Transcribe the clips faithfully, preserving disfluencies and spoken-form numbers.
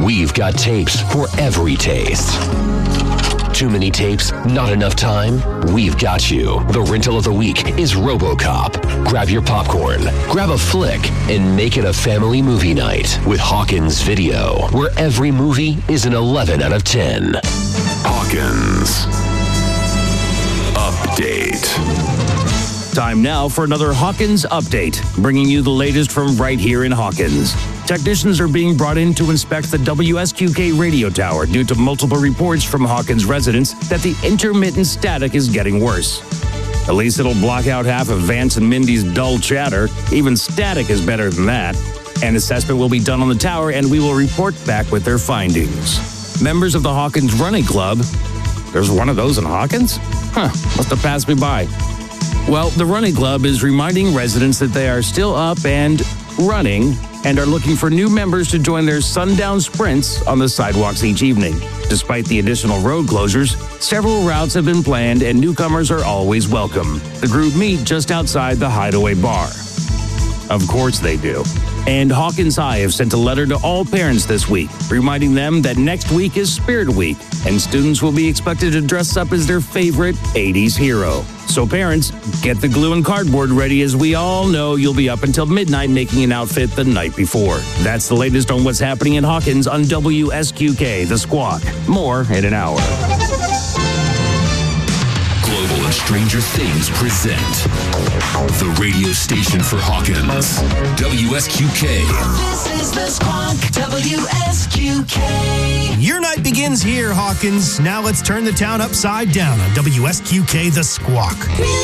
We've got tapes for every taste. Too many tapes? Not enough time? We've got you. The rental of the week is RoboCop. Grab your popcorn, grab a flick, and make it a family movie night with Hawkins Video, where every movie is an eleven out of ten. Hawkins Update. Time now for another Hawkins Update, bringing you the latest from right here in Hawkins. Technicians are being brought in to inspect the W S Q K radio tower due to multiple reports from Hawkins residents that the intermittent static is getting worse. At least it'll block out half of Vance and Mindy's dull chatter. Even static is better than that. An assessment will be done on the tower, and we will report back with their findings. Members of the Hawkins Running Club. There's one of those in Hawkins? Huh, must have passed me by. Well, the Running Club is reminding residents that they are still up and running and are looking for new members to join their sundown sprints on the sidewalks each evening. Despite the additional road closures, several routes have been planned and newcomers are always welcome. The group meet just outside the Hideaway Bar. Of course they do. And Hawkins High have sent a letter to all parents this week, reminding them that next week is Spirit Week, and students will be expected to dress up as their favorite eighties hero. So parents, get the glue and cardboard ready, as we all know you'll be up until midnight making an outfit the night before. That's the latest on what's happening in Hawkins on W S Q K, The Squawk. More in an hour. Global and Stranger Things present the radio station for Hawkins, W S Q K. This is The Squawk, W S Q K. Your night begins here, Hawkins. Now let's turn the town upside down on W S Q K, The Squawk.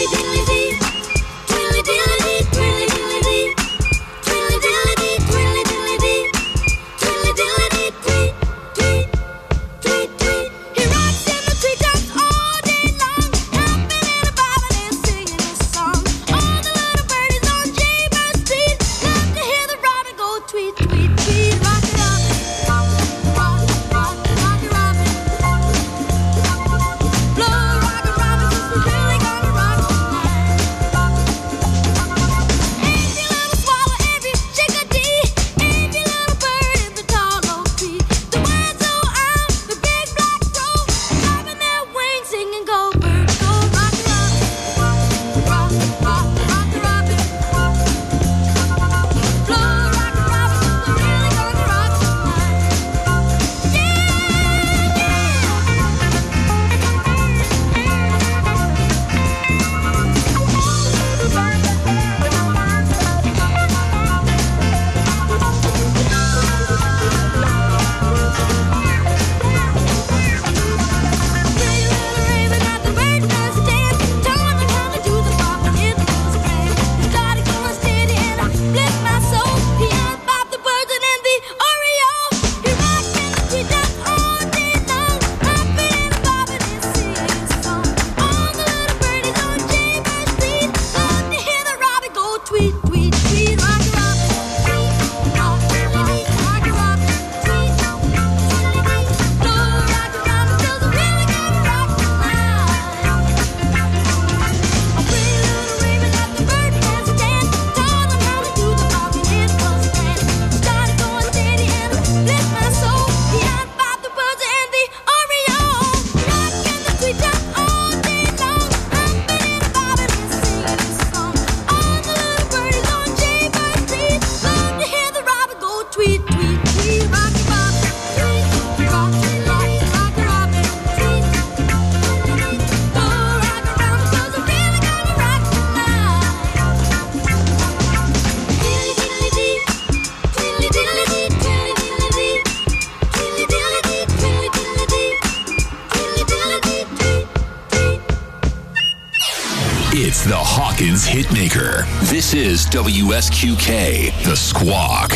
It's the Hawkins Hitmaker. This is W S Q K, The Squawk.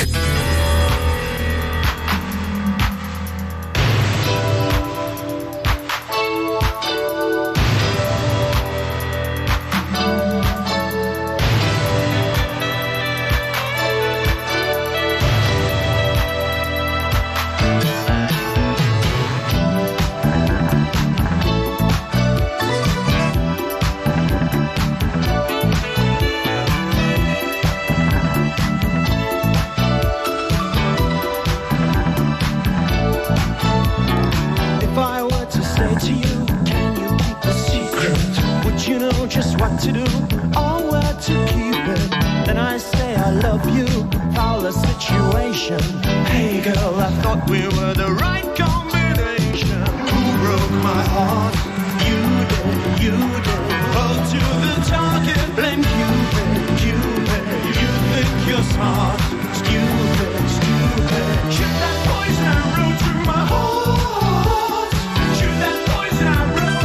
to do or where to keep it. Then I say I love you, foul a situation. Hey girl, I thought we were the right combination. Who broke my heart? You did, you did. Hold to the target, blame Cupid, Cupid. You think you're smart, stupid, stupid. Shoot that poison arrow through my heart. Shoot that poison arrow.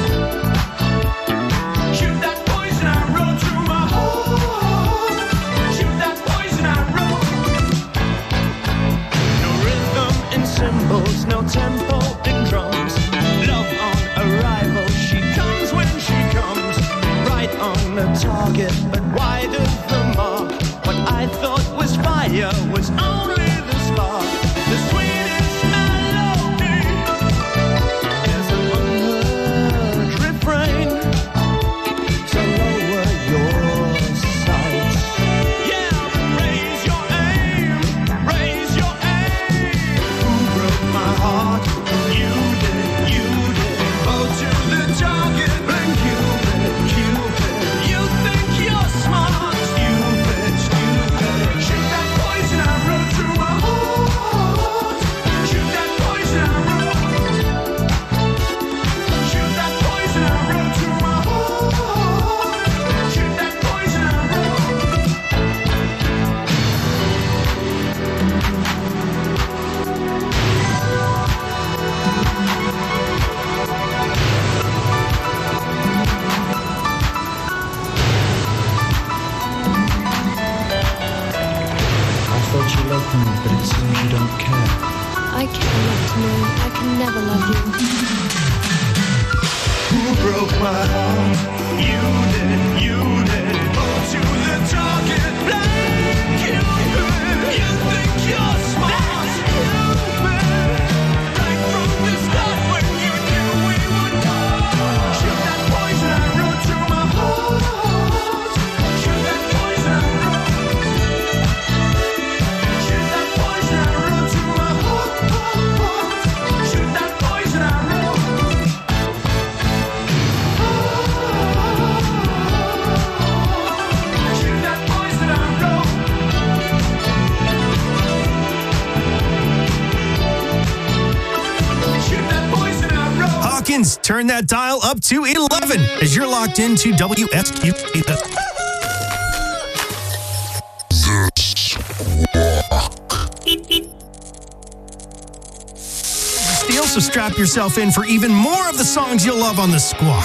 Shoot that poison arrow through my heart. Shoot that poison arrow. No rhythm in cymbals, no tempo in drums. Love on arrival, she comes when she comes. Right on the target, but wide of the mark. What I thought was fire was only the spark. The sweetest melody is an unheard refrain. So lower your sights. Yeah, raise your aim, raise your aim. Who broke my heart? You did, you did. Oh, to the target, blame Cupid, Cupid. You think you're smart, stupid, stupid. Shoot that poison arrow through my heart. Shoot that poison arrow. Shoot that poison arrow through my heart. Shoot that poison arrow. I thought you loved me, but it seems you don't care. I care not to know. I can never love you. Who broke my heart? You did, you did. Oh, to the target, blame Cupid. You think you're smart, stupid. Right from the start when you knew we would part. Shoot that poison arrow through my heart. Shoot that poison arrow. Shoot that poison arrow through my heart. Shoot that poison arrow. Shoot that poison arrow. Shoot that poison arrow. Hawkins, turn that dial up to eleven as you're locked into W S Q K. The- Steal, so strap yourself in for even more of the songs you'll love on the Squawk.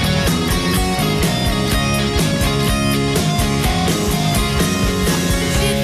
She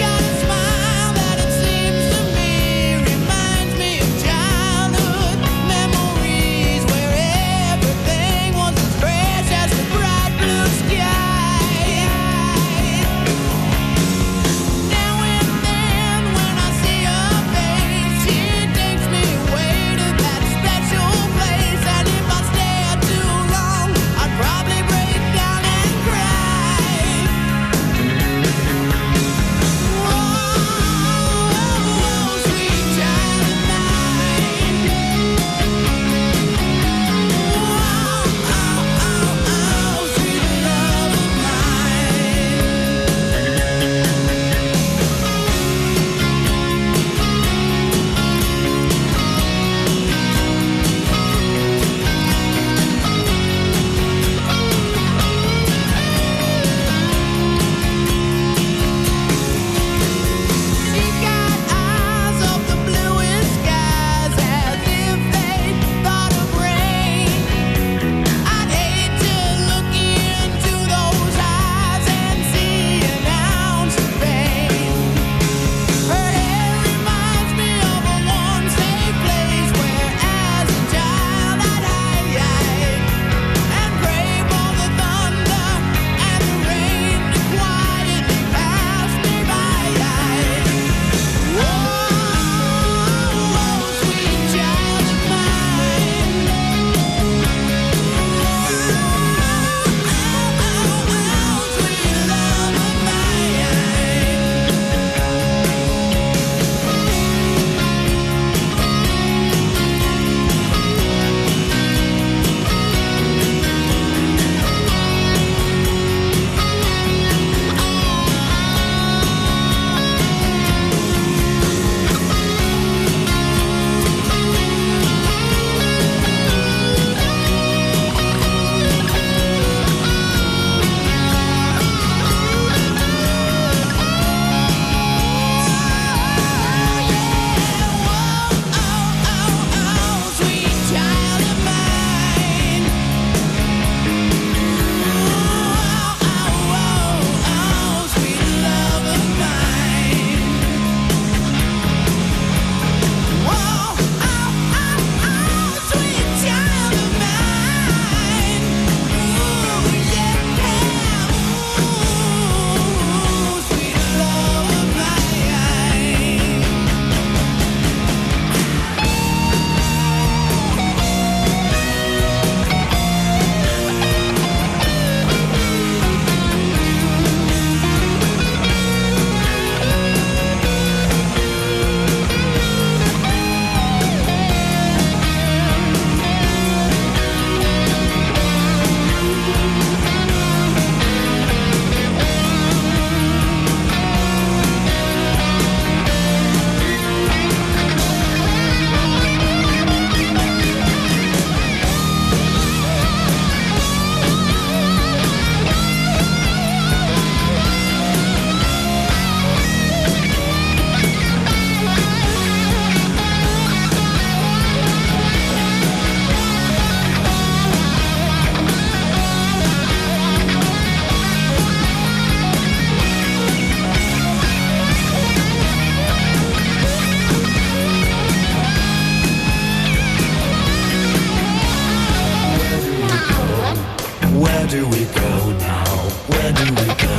Where do we go now? Where do we go?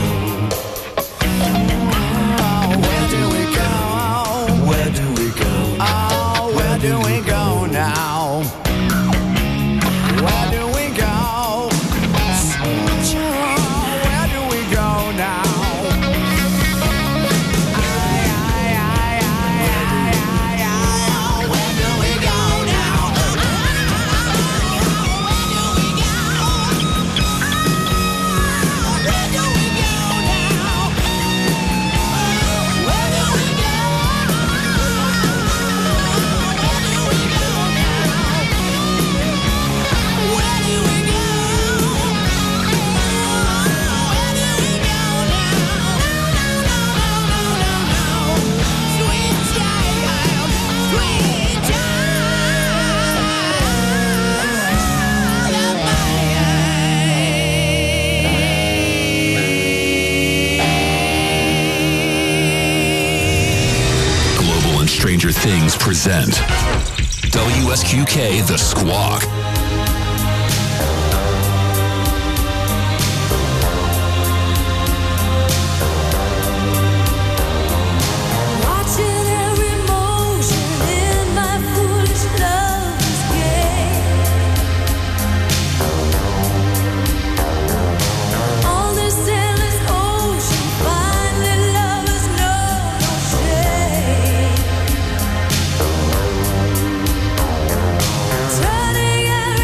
Oh, where do we go? Where do we go? Oh, where do we go now? Where do we go? Where do we go now? Stranger Things present W S Q K The Squawk. Turning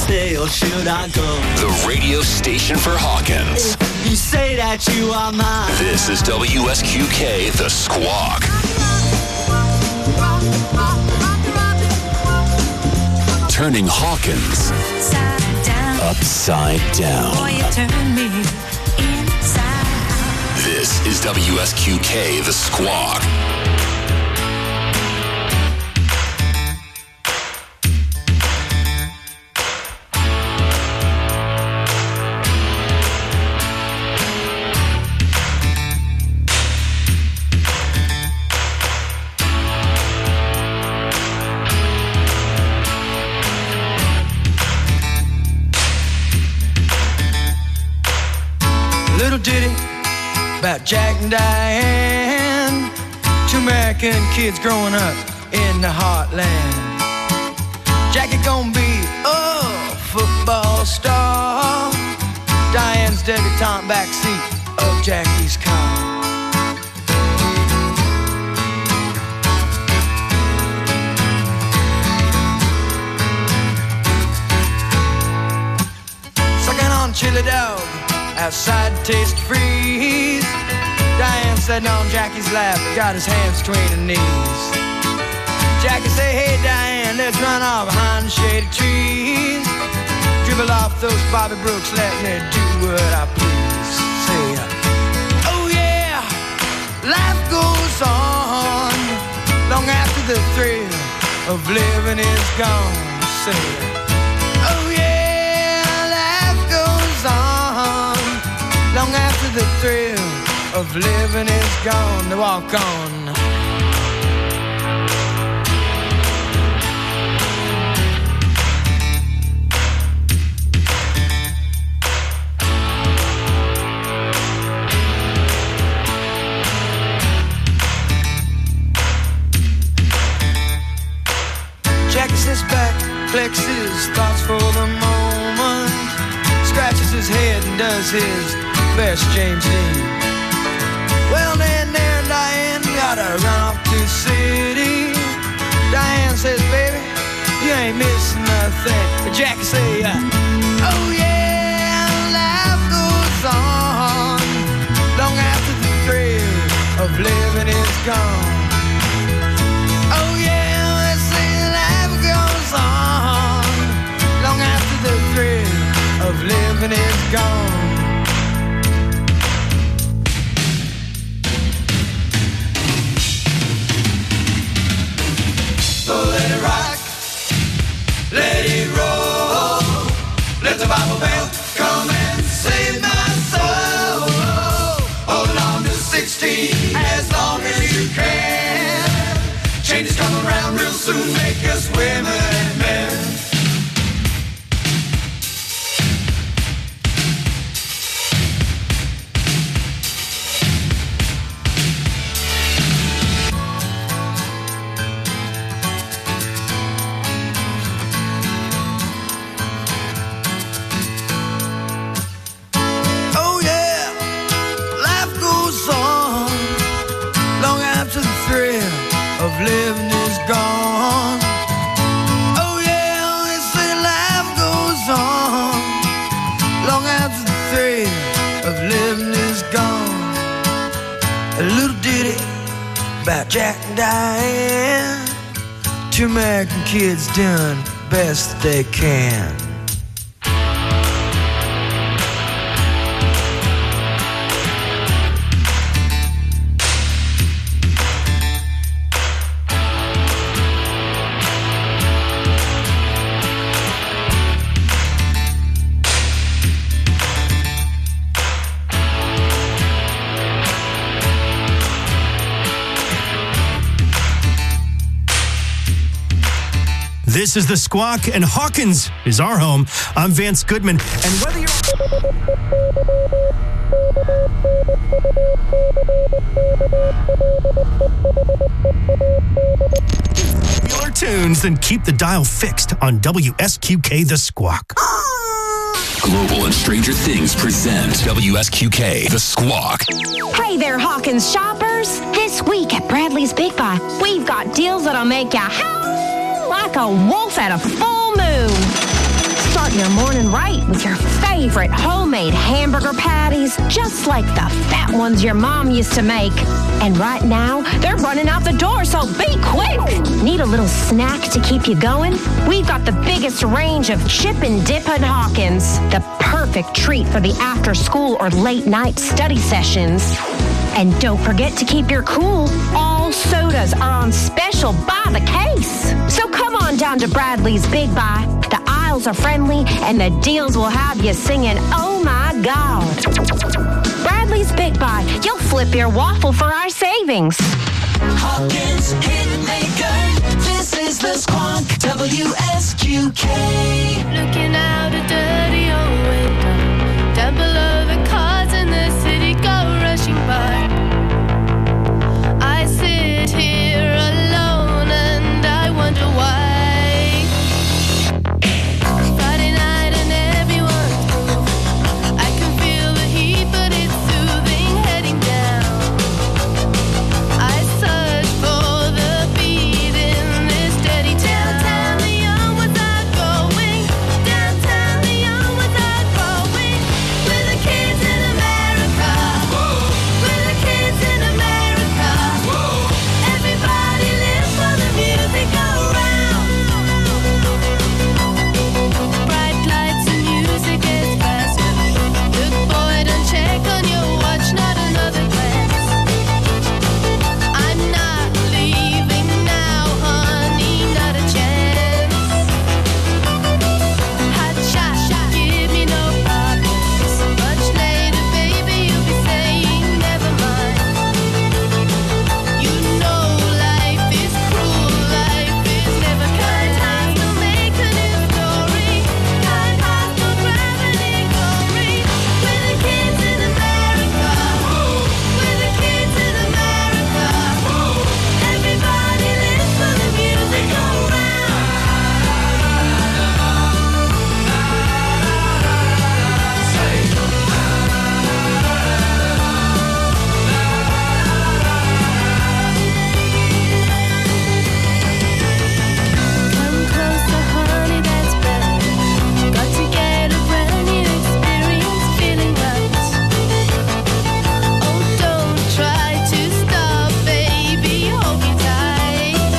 stay or should I go? The radio station for Hawkins. If you say that you are mine. This is W S Q K, The Squawk. Turning Hawkins Upside down. upside down. Boy, you turn me inside. This is W S Q K, The Squawk. Little ditty about Jack and Diane, two American kids growing up in the heartland. Jackie gonna be a football star, Diane's debutante backseat of Jackie's car. Sucking on chili dog outside Taste Freeze. Diane sitting on Jackie's lap, got his hands between her knees. Jackie say, hey Diane, let's run off behind the shady trees. Dribble off those Bobby Brooks, let me do what I please. Say, oh yeah, life goes on long after the thrill of living is gone. Say, oh yeah, life goes on long after the thrill of living is gone. To walk on. Jackie sits back, collects his thoughts for the moment, scratches his head and does his best James Dean. Well, then there Diane gotta run off to the city. Diane says, baby, you ain't missing nothing. But Jackie say, uh, oh yeah, life goes on long after the thrill of living is gone. Oh yeah, they say life goes on long after the thrill of living is gone. Let it rock, let it roll, let the Bible bell come and save my soul. Hold on to sixteen as long as you can. Changes come around real soon, make us women and men. Living is gone. Oh yeah, they say life goes on long after the thrill of living is gone. A little ditty about Jack and Diane, two American kids doing the best they can. This is The Squawk, and Hawkins is our home. I'm Vance Goodman, and whether you're... popular tunes, then keep the dial fixed on W S Q K The Squawk. Global and Stranger Things present W S Q K The Squawk. Hey there, Hawkins shoppers. This week at Bradley's Big Buy, we've got deals that'll make you howl like a wolf at a full moon. Starting favorite homemade hamburger patties, just like the fat ones your mom used to make. And right now, they're running out the door, so be quick! Need a little snack to keep you going? We've got the biggest range of chip and dip at Hawkins. The perfect treat for the after-school or late-night study sessions. And don't forget to keep your cool. All sodas are on special by the case. So come on down to Bradley's Big Buy. The aisles are friendly, and the deals will have you singing, oh my God. Bradley's Big Buy. You'll flip your waffle for our savings. Hawkins Hitmaker. This is the Squawk W S Q K. Looking out a dirty old window, down below the cars in the city go rushing by. I sit here alone and I wonder why. Friday night and everyone's cool. I can feel the heat, but it's soothing heading down. I search for the beat in this dirty town. Downtown, the young ones are going. Downtown, the young ones are growing. We're the kids in America. Whoa. We're the kids in America. Whoa. Everybody lives for the music around. Bright lights and music gets faster. Look, boy, don't check on your watch, not another glance. I'm not leaving now, honey, not a chance. Hot shot, give me no problems. Much later, baby, you'll be saying never mind. You know life is cruel, life is never kind. Times will make a new story. Kind hearts will gravity glory. We're the kids in America. We're the kids in America. Everybody lives for the music around. Come closer, honey, that's better. Got to get a brand new experience, feeling right. Oh, don't try to stop, baby, hold me tight.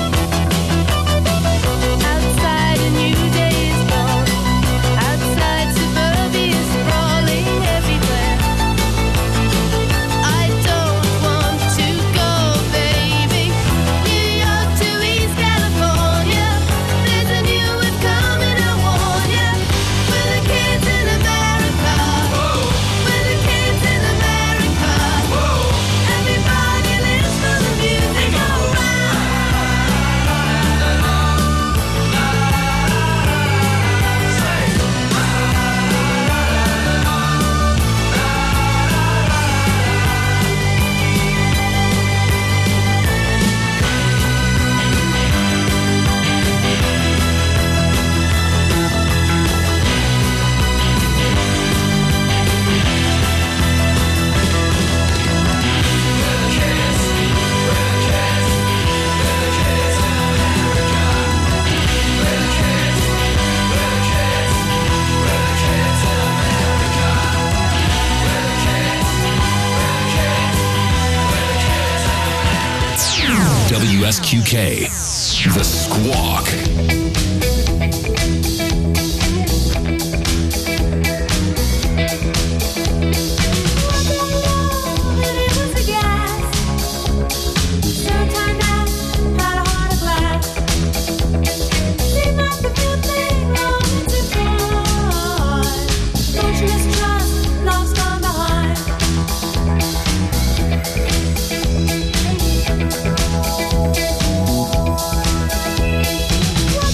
Outside a new day is born. Outside suburbia is sprawling everywhere. I don't want to go, baby. New York to East California. There's a new wave coming, I warn ya. We're the kids in America. We're the kids in America. Everybody lives for the music around. W S Q K, The Squawk. What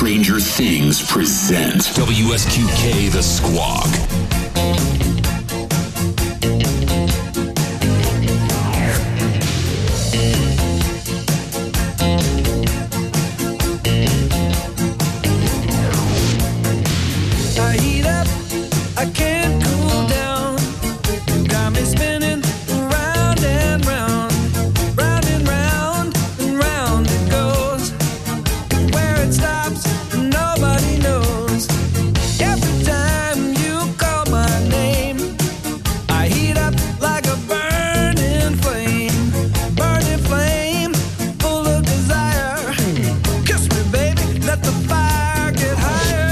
Stranger Things present W S Q K The Squawk. I heat up, I can't cool down. You got me spinning round and round, round and round and round it goes. Where it stops, nobody knows. Every time you call my name, I heat up like a burning flame, burning flame, full of desire. Kiss me, baby, let the fire get higher.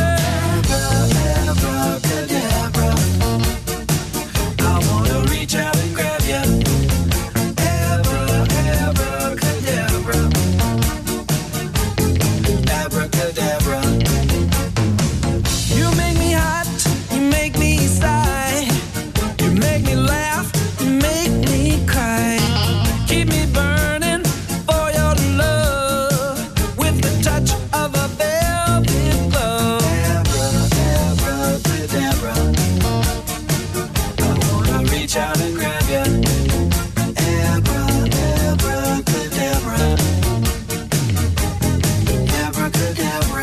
Abracadabra, I wanna reach out and grab ya. Abra, abracadabra, abracadabra. You make me hot, you make me sigh, you make me laugh, you make me cry. Keep me burning for your love with the touch of a velvet glove. Abracadabra, I wanna reach out and grab ya. Abra, abracadabra, abracadabra.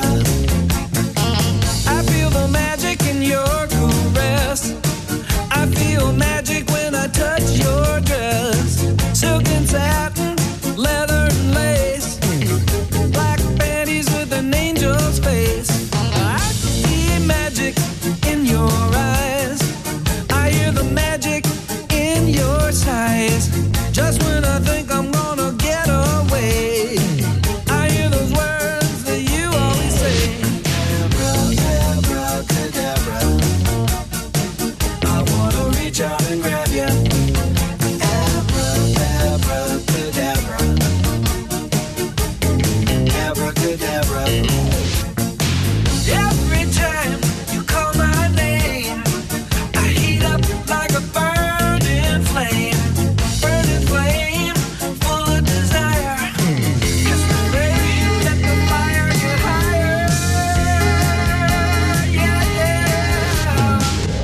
I feel the magic in your caress. I feel magic when I touch your dress. Silk and satin, leather and lace, black panties with an angel's face. I see magic in your eyes. I hear the magic in your sighs. Just when I think I'm gonna get away, I hear those words that you always say. Abra, abracadabra, I wanna reach out and grab ya. Abra, abracadabra, abracadabra. Every time you call my name, I heat up like a burning flame, burning flame, full of desire. Kiss me, baby, let the fire get higher. Yeah, yeah.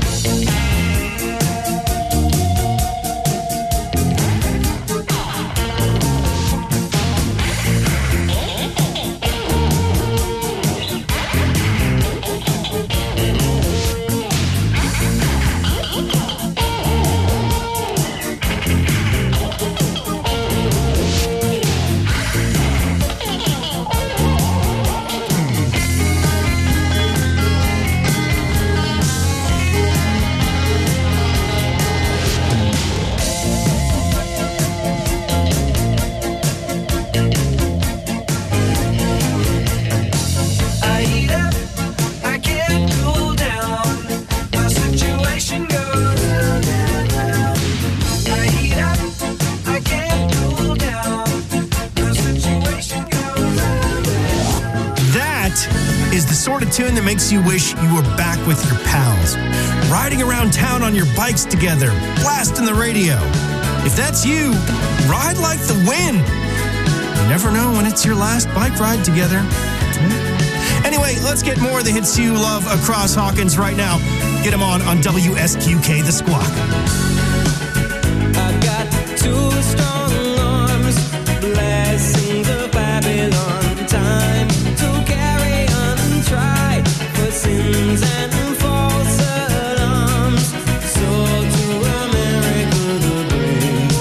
I heat up, I can't cool down. My situation goes round and round. I heat up, I can't cool down. My situation goes round and round. That is the sort of tune that makes you wish you were back with your pals, riding around town on your bikes together, blasting the radio. If that's you, ride like the wind. You never know when it's your last bike ride together. Anyway, let's get more of the hits you love across Hawkins right now. Get them on on W S Q K The Squawk. I've got two strong arms, blessings of Babylon. Time to carry on and try for sins and false alarms. So to America the brave,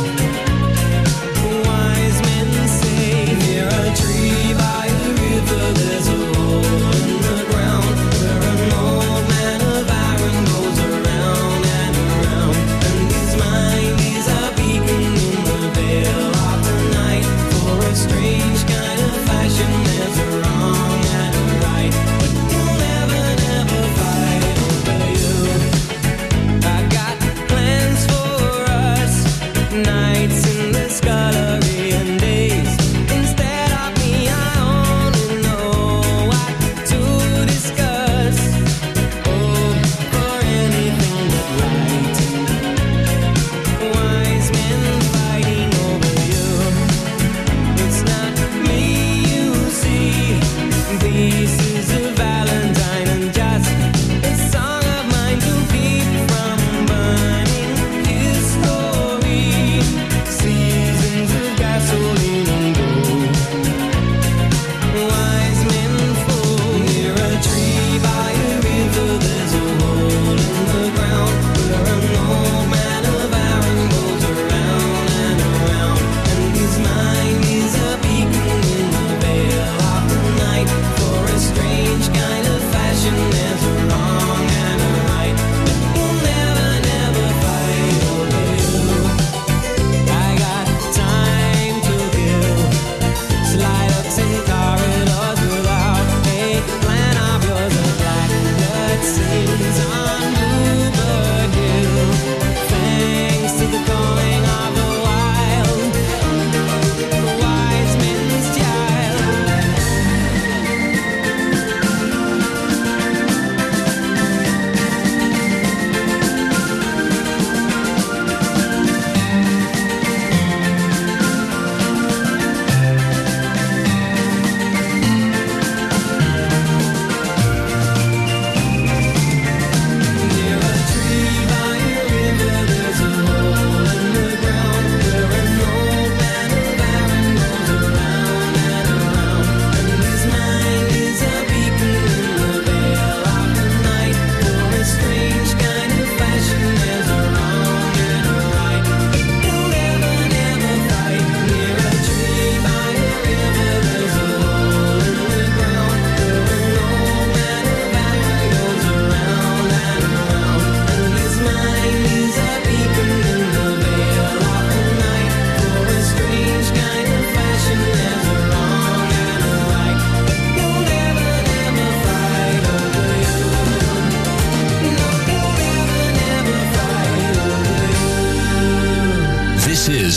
wise men say, near a tree by a river there's a hole in the ground where an old man of iron goes around and around, and he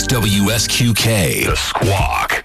is W S Q K, The Squawk.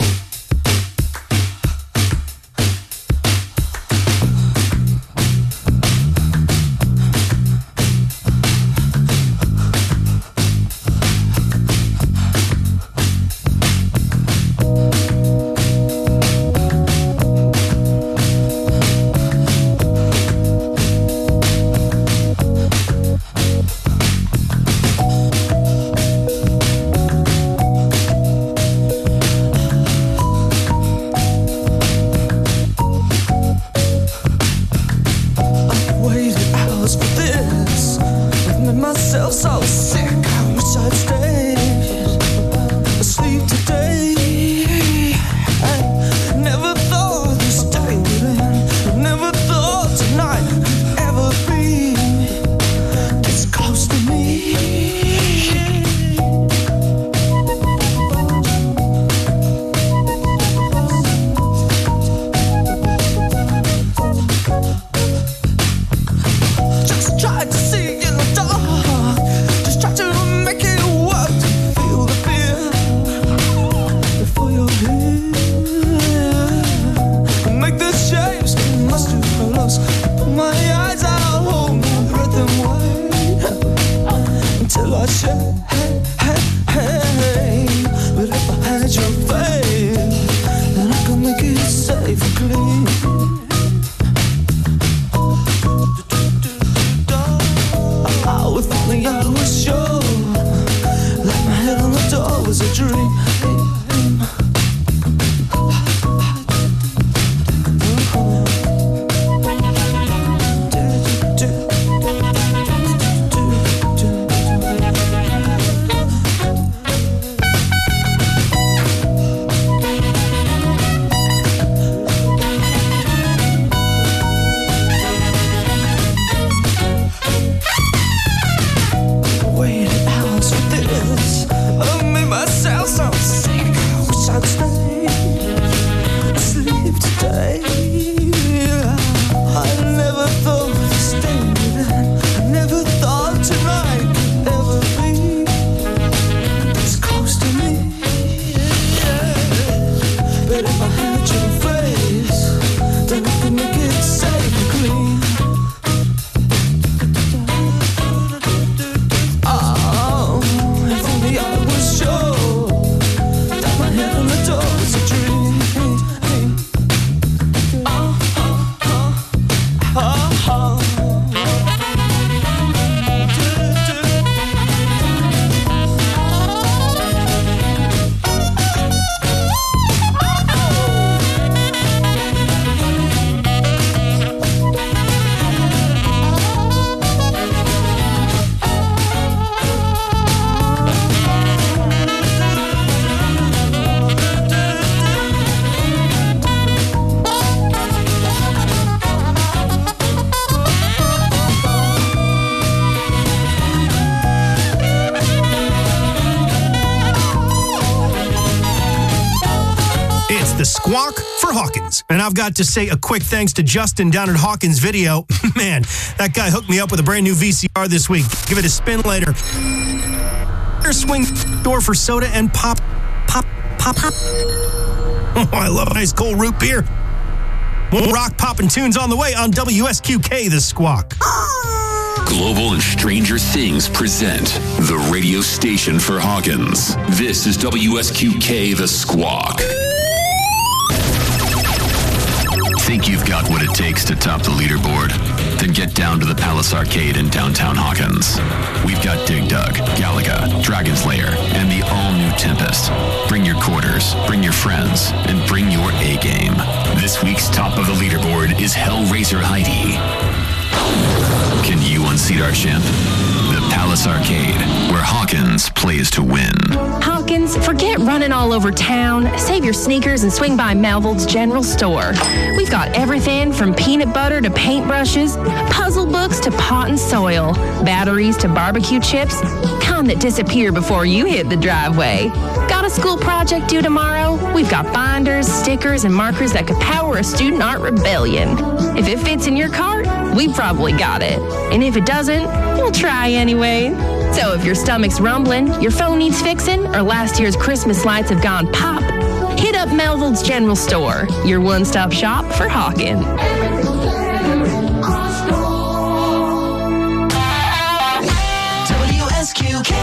The Squawk for Hawkins. And I've got to say a quick thanks to Justin down at Hawkins Video. Man, that guy hooked me up with a brand new V C R this week. Give it a spin later. Swing door for soda and pop, pop, pop, pop. Oh, I love a nice cold root beer. More rock, pop, and tunes on the way on W S Q K, The Squawk. Global and Stranger Things present the radio station for Hawkins. This is W S Q K, The Squawk. Think you've got what it takes to top the leaderboard? Then get down to the Palace Arcade in downtown Hawkins. We've got Dig Dug, Galaga, Dragon's Lair, and the all-new Tempest. Bring your quarters, bring your friends, and bring your A-game. This week's top of the leaderboard is Hellraiser Heidi. Can you unseat our champ? The Palace Arcade, where Hawkins plays to win. Hawkins, forget running all over town. Save your sneakers and swing by Melville's General Store. We've got everything from peanut butter to paintbrushes, puzzle books to pot and soil, batteries to barbecue chips, kind that disappear before you hit the driveway. Got a school project due tomorrow? We've got binders, stickers, and markers that could power a student art rebellion. If it fits in your cart, we probably got it. And if it doesn't, we'll try anyway. So if your stomach's rumbling, your phone needs fixing, or last year's Christmas lights have gone pop, hit up Melville's General Store, your one-stop shop for Hawkins. W S Q K.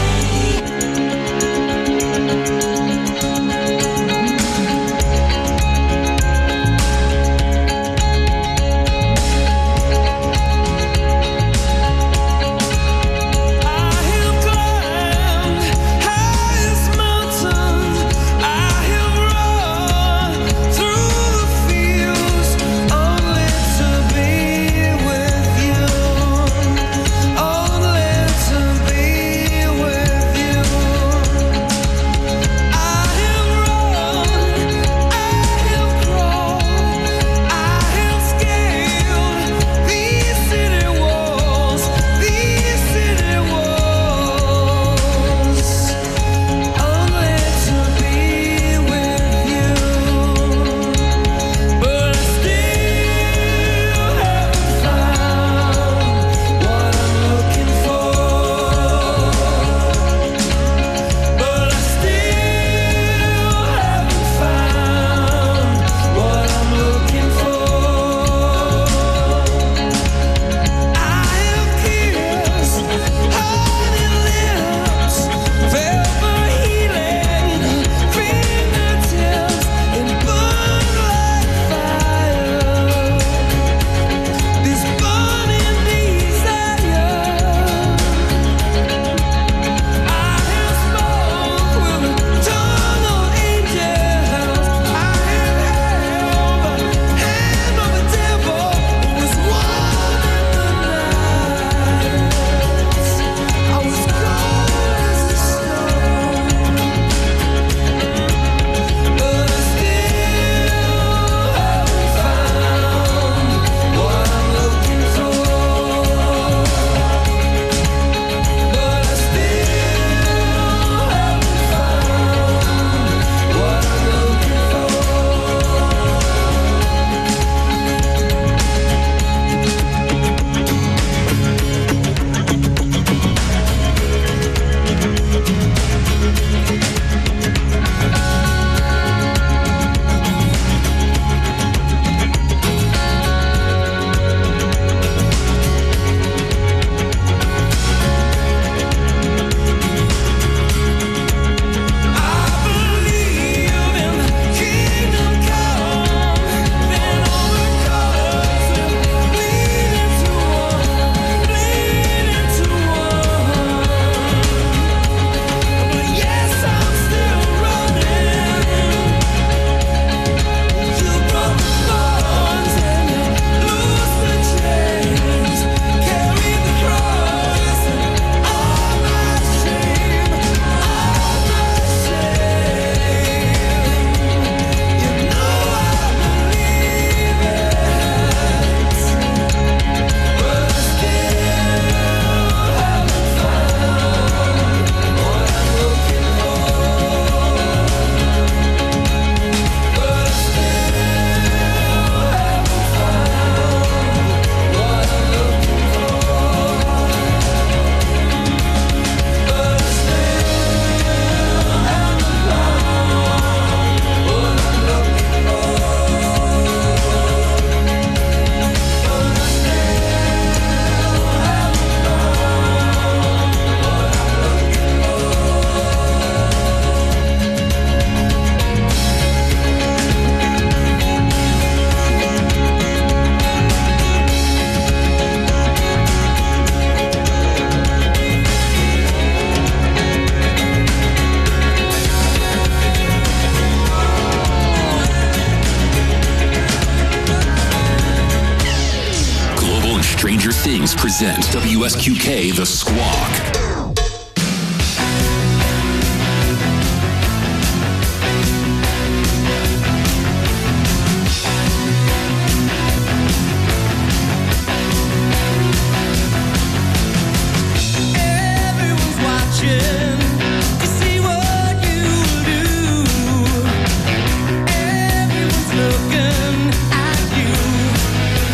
present W S Q K The Squawk.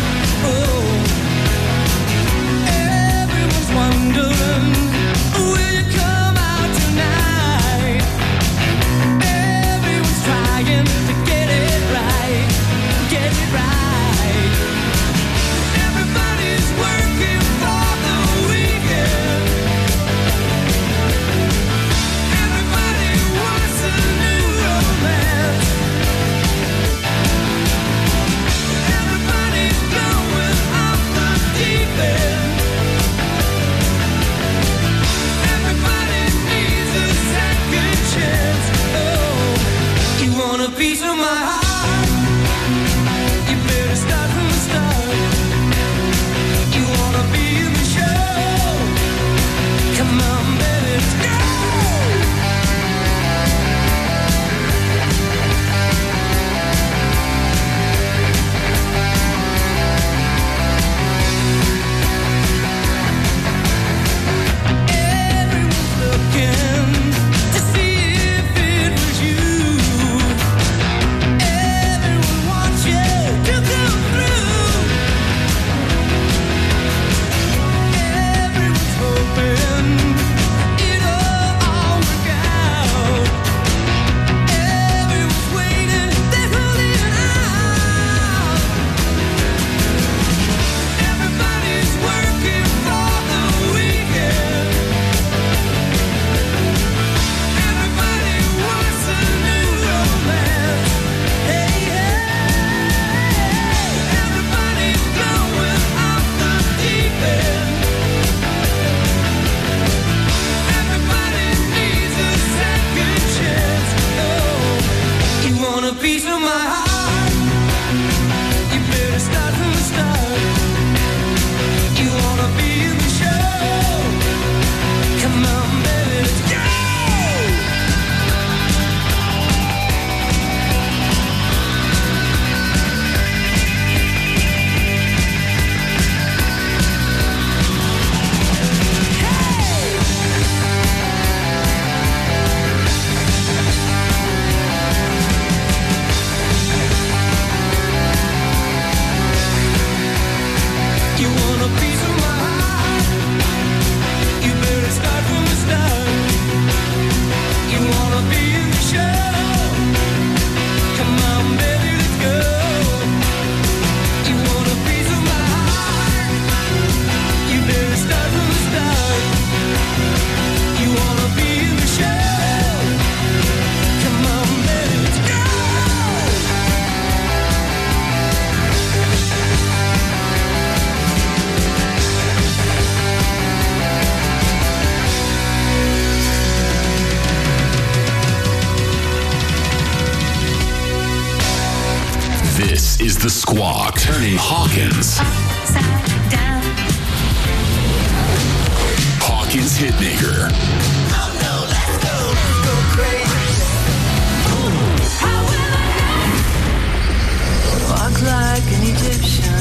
Wondering The Squawk, turning Hawkins. Upside down. Hawkins Hitmaker. Oh no, let's go. Let's go crazy. Walk like an Egyptian.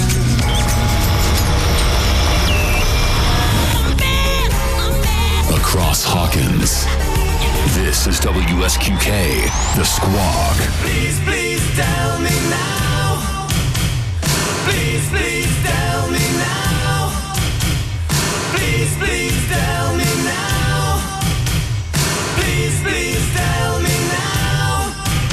Across Hawkins. This is W S Q K, The Squawk. Please, please tell me now. Please, please tell me now. Please, please tell me now. Please, please tell me now.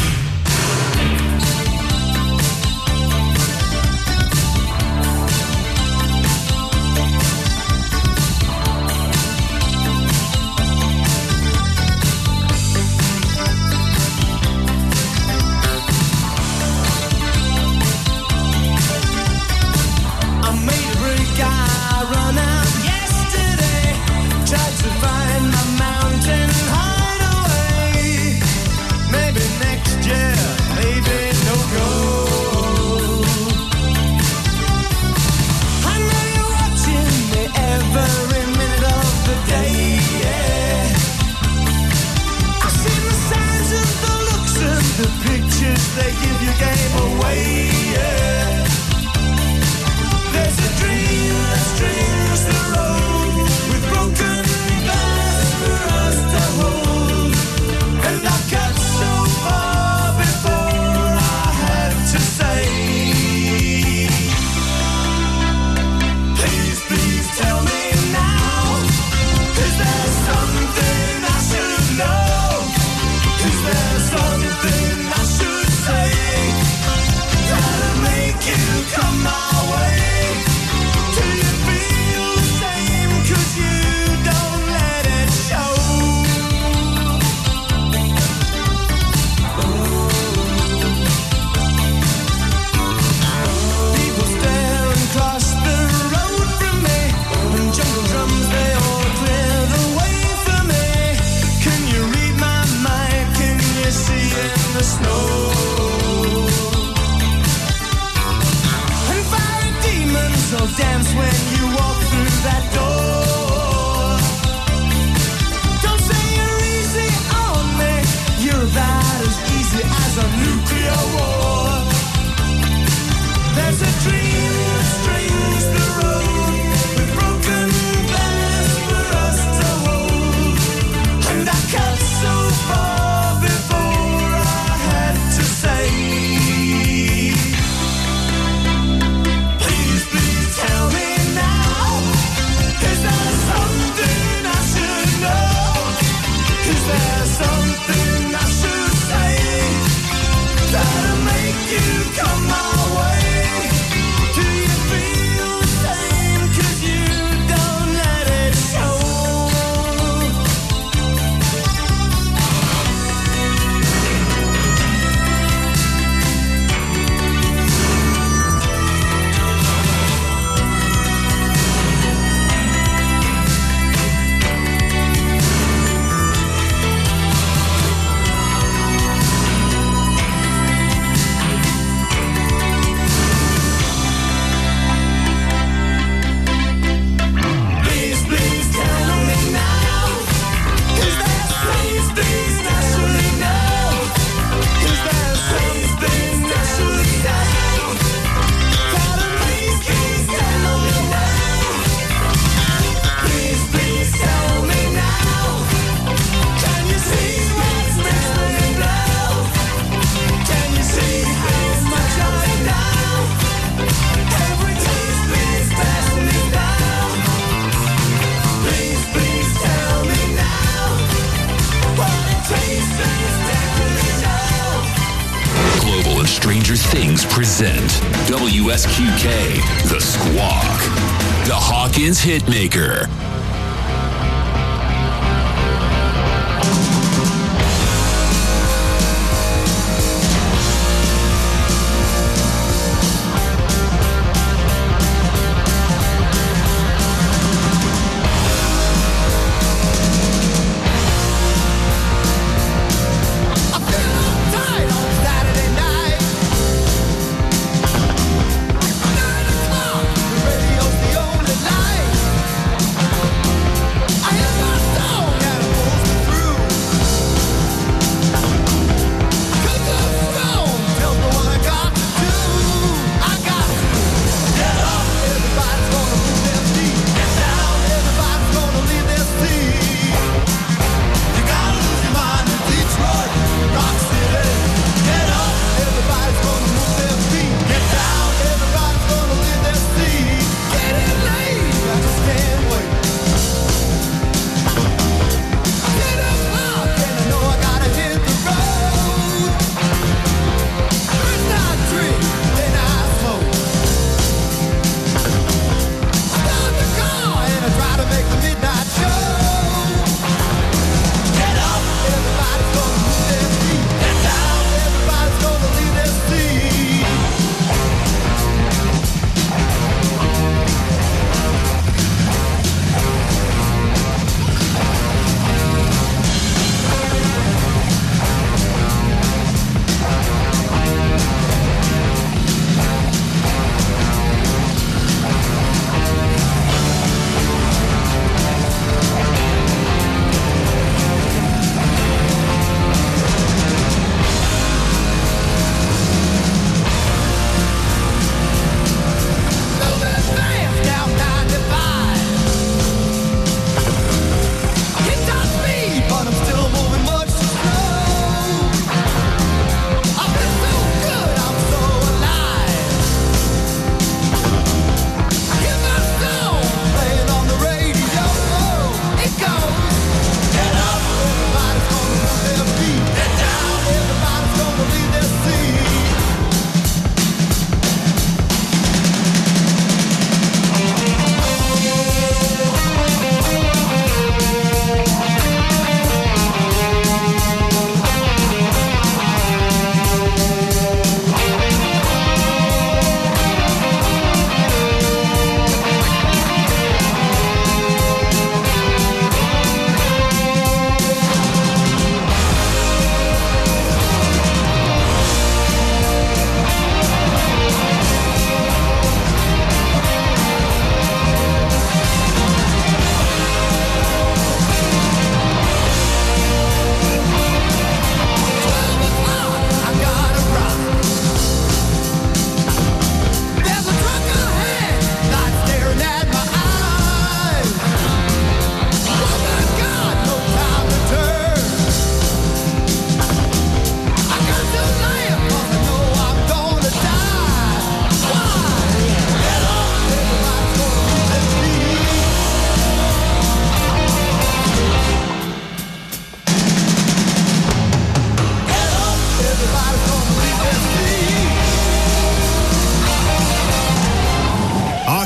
I made a break, I run out yesterday. Tried to find my mountain hideaway. Maybe next year, maybe no go. I know you're watching me every minute of the day, yeah. I've seen the signs and the looks and the pictures they give you gave away, yeah. There's a dream that strings the road with broken glass for us to hold. And I got so far before I had to say, please, please tell me now. Is there something I should know? Is there something I should say that'll make you come my way? Do you feel the same? 'Cause you don't let it show. People stare and cross the road from me, and jungle drums they all clear the way for me. Can you read my mind? Can you see in the snow? And fiery demons will dance when you walk through that door. Don't say you're easy on me. You're about as easy as a nuclear war. There's a dream that strings the road with broken glass for us to hold. And I cut so far before I had to say, please, please tell me now. Is there something I should know? Is there something I should say that'll make you come my way? Do you feel the same? 'Cause you don't let it show. Please, please tell me now. Is there something I should know? Is there something I should say that'll make you tell me now? Please, please tell me now. Can you see what's missing me now? Can you see how much I know? Every taste, please pass me down. Please, please tell me now. What it tastes is definitely now. Global and Stranger Things present W S Q K, The Squawk. The Hawkins Hitmaker. I feel tired on Saturday night.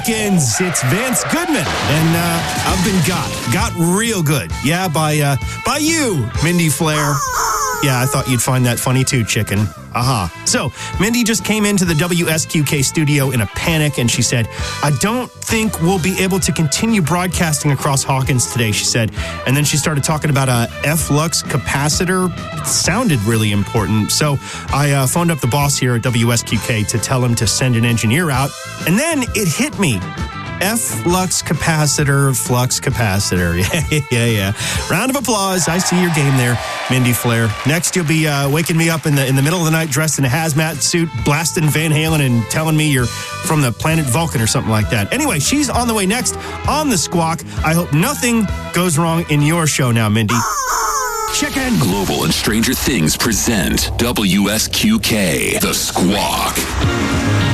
Hawkins. It's Vance Goodman, and uh, I've been got. Got real good. Yeah, by uh, by you, Mindy Flair. Yeah, I thought you'd find that funny too, chicken. Aha. So, Mindy just came into the W S Q K studio in a panic, and she said, I don't think we'll be able to continue broadcasting across Hawkins today, she said. And then she started talking about a F-Lux capacitor. It sounded really important. So, I uh, phoned up the boss here at W S Q K to tell him to send an engineer out. And then it hit me. F-Lux capacitor, flux capacitor. Yeah, yeah, yeah. Round of applause. I see your game there, Mindy Flair. Next, you'll be uh, waking me up in the in the middle of the night dressed in a hazmat suit, blasting Van Halen and telling me you're from the planet Vulcan or something like that. Anyway, she's on the way next on The Squawk. I hope nothing goes wrong in your show now, Mindy. Chicken. Global and Stranger Things present W S Q K, The Squawk.